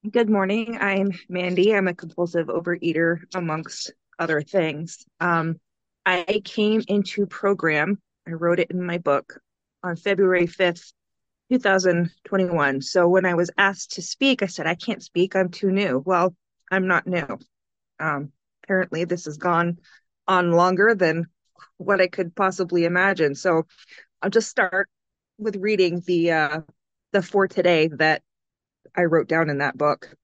Good morning. I'm Mandy. I'm a compulsive overeater, amongst other things. I came into program, I wrote it in my book on February 5th, 2021. So when I was asked to speak, I said, I can't speak. I'm too new. Well, I'm not new. Apparently, this has gone on longer than what I could possibly imagine. So I'll just start with reading the for today that I wrote down in that book.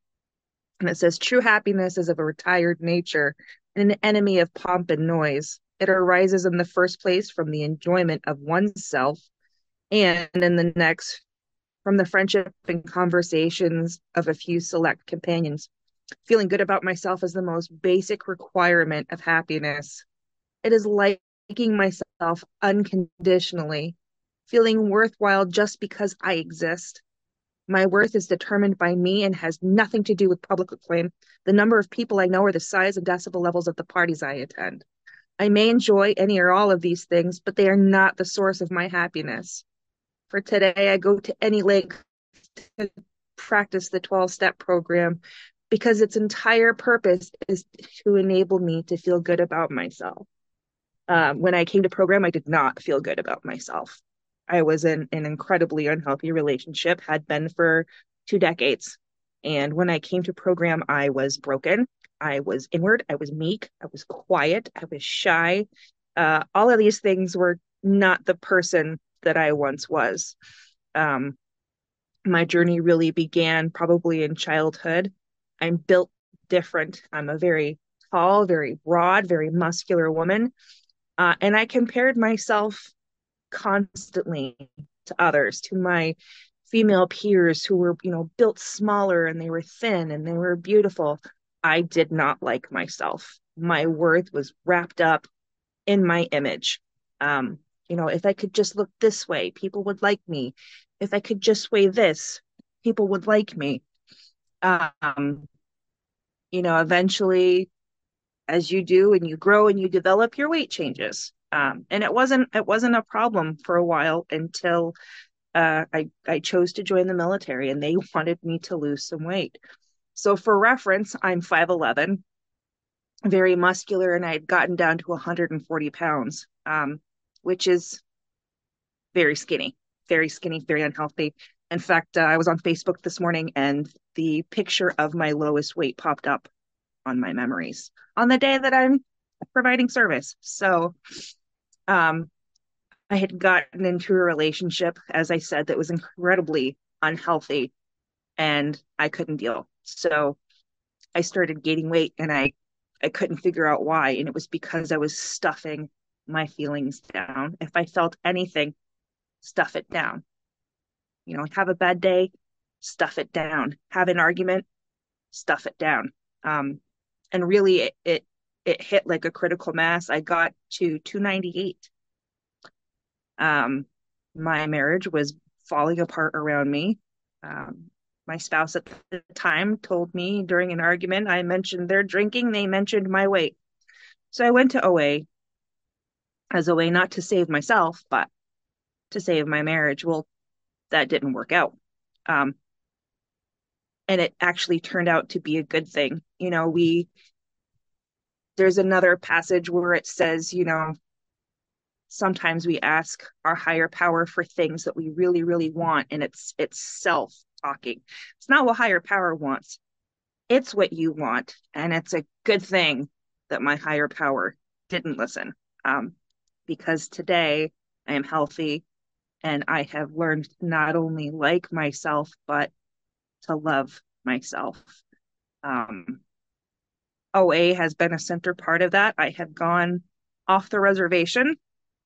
And it says, true happiness is of a retired nature and an enemy of pomp and noise. It arises in the first place from the enjoyment of oneself, and in the next from the friendship and conversations of a few select companions. Feeling good about myself is the most basic requirement of happiness. It is liking myself unconditionally, feeling worthwhile just because I exist. My worth is determined by me and has nothing to do with public acclaim, the number of people I know, or the size and decibel levels of the parties I attend. I may enjoy any or all of these things, but they are not the source of my happiness. For today, I go to any length to practice the 12-step program because its entire purpose is to enable me to feel good about myself. When I came to program, I did not feel good about myself. I was in an incredibly unhealthy relationship, had been for 2 decades. And when I came to program, I was broken. I was inward. I was meek. I was quiet. I was shy. All of these things were not the person that I once was. Um, my journey really began probably in childhood. I'm built different. I'm a very tall, very broad, very muscular woman. And I compared myself constantly to others, to my female peers who were, built smaller and they were thin and they were beautiful. I did not like myself. My worth was wrapped up in my image. Um, if I could just look this way, people would like me. If I could just weigh this, people would like me. Um, Eventually, as you do and you grow and you develop, your weight changes. And it wasn't a problem for a while until I chose to join the military and they wanted me to lose some weight. So for reference, I'm 5'11", very muscular, and I had gotten down to 140 pounds, which is very skinny, very unhealthy. In fact, I was on Facebook this morning and the picture of my lowest weight popped up on my memories on the day that I'm providing service. So um, I had gotten into a relationship, as I said, that was incredibly unhealthy and I couldn't deal. So I started gaining weight and I couldn't figure out why. And it was because I was stuffing my feelings down. If I felt anything, stuff it down. Have a bad day, stuff it down. Have an argument, stuff it down. Um, and really it hit like a critical mass. I got to 298. Um, my marriage was falling apart around me. Um, my spouse at the time told me during an argument, I mentioned their drinking, they mentioned my weight. So I went to OA as a way not to save myself, but to save my marriage. Well, that didn't work out. Um, and it actually turned out to be a good thing. There's another passage where it says, sometimes we ask our higher power for things that we really, really want, and it's self talking. It's not what higher power wants. It's what you want. And it's a good thing that my higher power didn't listen. Um, because today I am healthy and I have learned to not only like myself, but to love myself. Um, OA has been a center part of that. I have gone off the reservation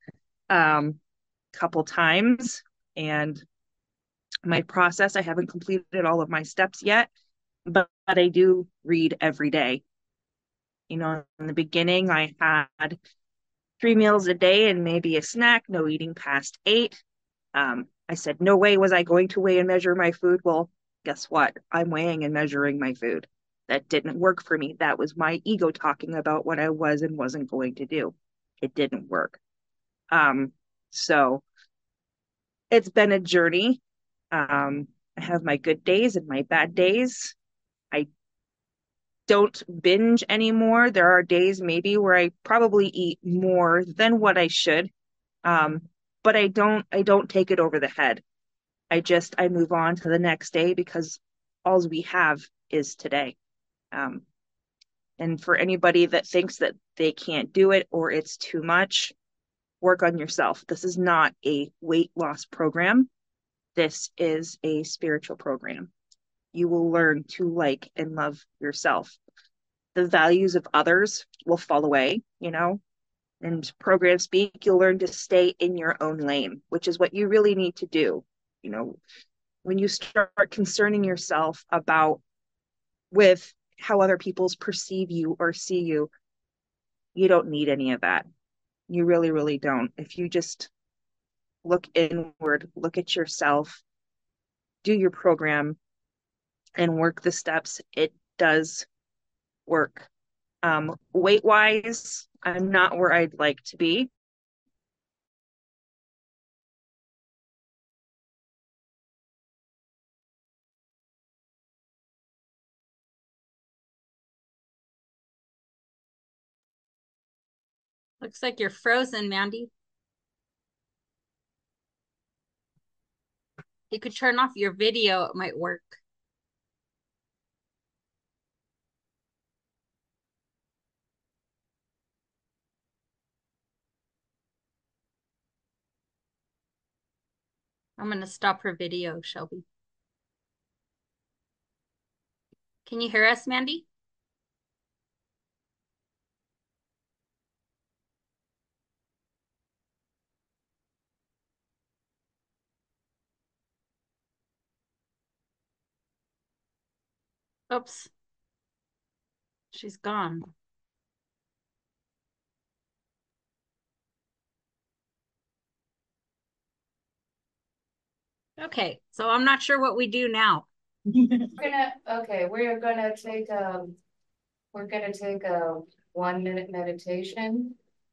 couple times, and my process, I haven't completed all of my steps yet, but I do read every day. In the beginning, I had 3 meals a day and maybe a snack, no eating past 8. I said, no way was I going to weigh and measure my food. Well, guess what? I'm weighing and measuring my food. That didn't work for me. That was my ego talking about what I was and wasn't going to do. It didn't work. So it's been a journey. Um, I have my good days and my bad days. I don't binge anymore. There are days maybe where I probably eat more than what I should. Um, but I don't take it over the head. I move on to the next day because all we have is today. Um, and for anybody that thinks that they can't do it or it's too much, work on yourself. This is not a weight loss program. This is a spiritual program. You will learn to like and love yourself. The values of others will fall away, and program speak, you'll learn to stay in your own lane, which is what you really need to do. You know, when you start concerning yourself about with how other people's perceive you or see you, you don't need any of that. You really, really don't. If you just look inward, look at yourself, do your program, and work the steps, it does work. Weight wise, I'm not where I'd like to be. Looks like you're frozen, Mandy. You could turn off your video, it might work. I'm going to stop her video, Shelby. Can you hear us, Mandy? Oops, she's gone. Okay, so I'm not sure what we do now. We're gonna take a 1 minute meditation.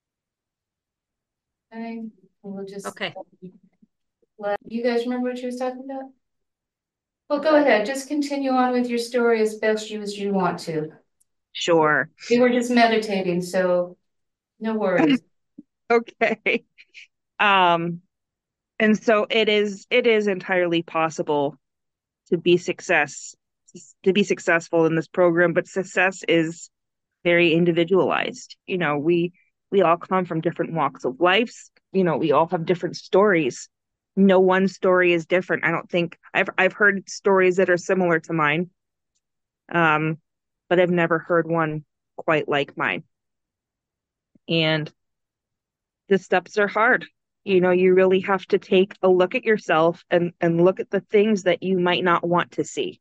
Okay, we'll just Okay. let you guys remember what you was talking about? Well, go ahead, just continue on with your story as best as you want to. Sure. We were just meditating, so no worries. Okay. Um, and so it is entirely possible to be successful in this program, but success is very individualized. We all come from different walks of life. We all have different stories. No one story is different. I don't think I've heard stories that are similar to mine. Um, but I've never heard one quite like mine. And the steps are hard. You really have to take a look at yourself and look at the things that you might not want to see.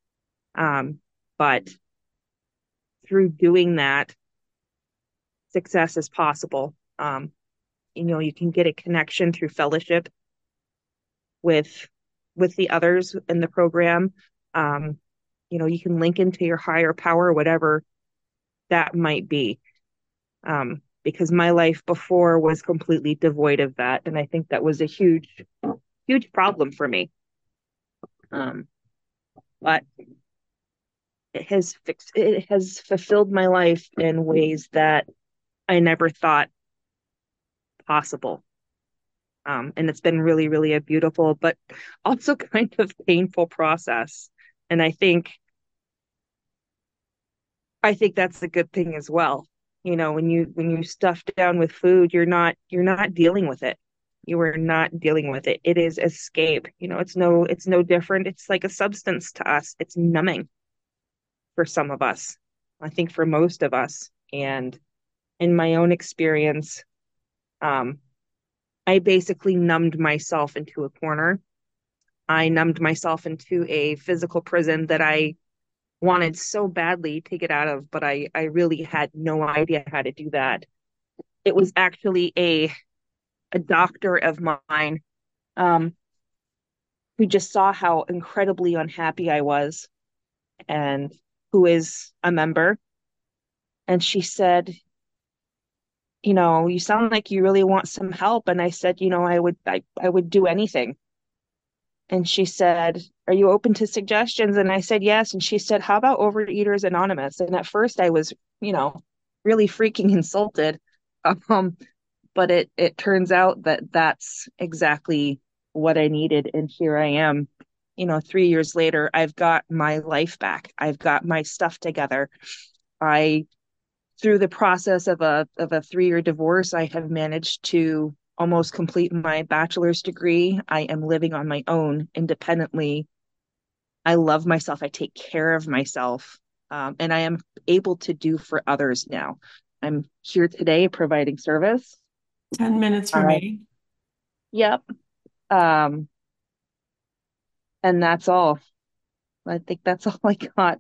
But through doing that, success is possible. You can get a connection through fellowship with the others in the program. You can link into your higher power, whatever that might be. Because my life before was completely devoid of that, and I think that was a huge problem for me. But it has fulfilled my life in ways that I never thought possible. And it's been really, really a beautiful, but also kind of painful process. And I think that's a good thing as well. When you stuff down with food, you're not dealing with it. You are not dealing with it. It is escape. It's no different. It's like a substance to us. It's numbing for some of us. I think for most of us. And in my own experience, um, I basically numbed myself into a corner. I numbed myself into a physical prison that I wanted so badly to get out of, but I really had no idea how to do that. It was actually a doctor of mine, um, who just saw how incredibly unhappy I was, and who is a member. And she said, you sound like you really want some help. And I said, I would do anything. And she said, "Are you open to suggestions?" And I said, "Yes." And she said, "How about Overeaters Anonymous?" And at first I was, really freaking insulted. Um, but it turns out that that's exactly what I needed. And here I am, 3 years later, I've got my life back. I've got my stuff together. I Through the process of a 3-year divorce, I have managed to almost complete my bachelor's degree. I am living on my own independently. I love myself. I take care of myself. And I am able to do for others now. I'm here today providing service. 10 minutes Uh, remaining. yep. Um, and that's all. I think that's all I got.